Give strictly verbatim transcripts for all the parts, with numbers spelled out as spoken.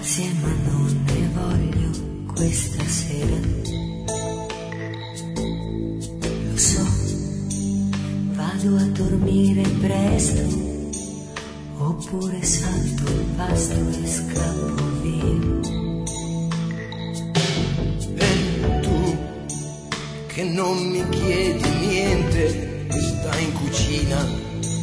grazie ma non ne voglio questa sera. Lo so, vado a dormire presto, oppure salto il pasto e scappo via. E tu che non mi chiedi niente, stai in cucina.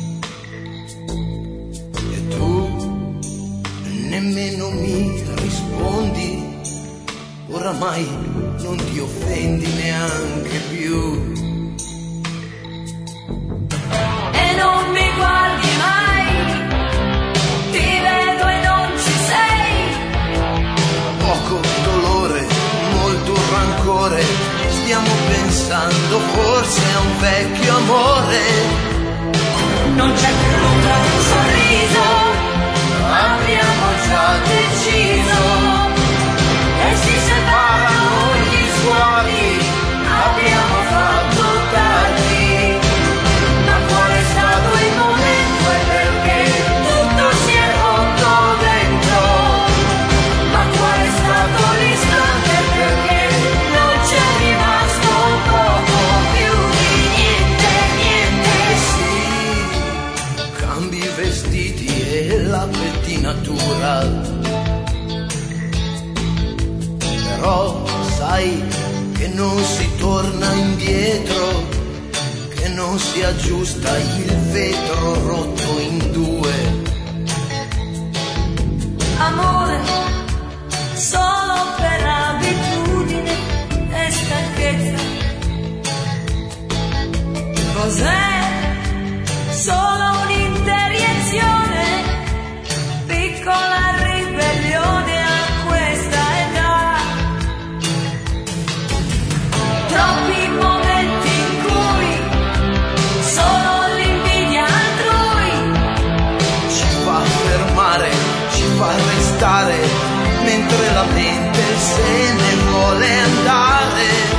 E tu nemmeno mi rispondi, oramai non ti offendi neanche più. E non mi guardi mai, ti vedo e non ci sei. Poco dolore, molto rancore, stiamo pensando forse a un vecchio amore. Non c'è più l'ombra di un sorriso, abbiamo già deciso. E si separano gli sguardi, abbiamo fatto tardi. Ma qual è stato il momento e perché tutto si è rotto dentro? Ma qual è stato l'istante e perché non c'è rimasto poco più di niente, niente? Sì, cambi i vestiti e la pettinatura, però sai che non si torna indietro, che non si aggiusta il vetro rotto in due. Amore, solo per abitudine e stanchezza. Cos'è? Solo un'interiezione, piccola ribellione a questa età. Troppi momenti in cui solo l'invidia altrui Ci fa fermare, ci fa restare, mentre la mente se ne vuole andare.